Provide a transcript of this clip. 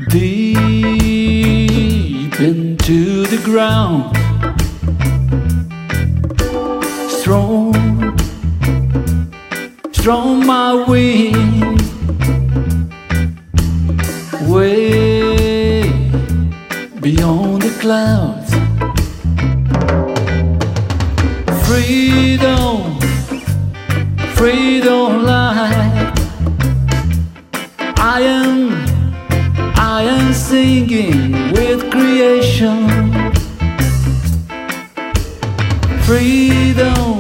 deep into the ground. Strong, strong my wings, way beyond the clouds. Freedom, freedom light. I am singing with creation. Freedom,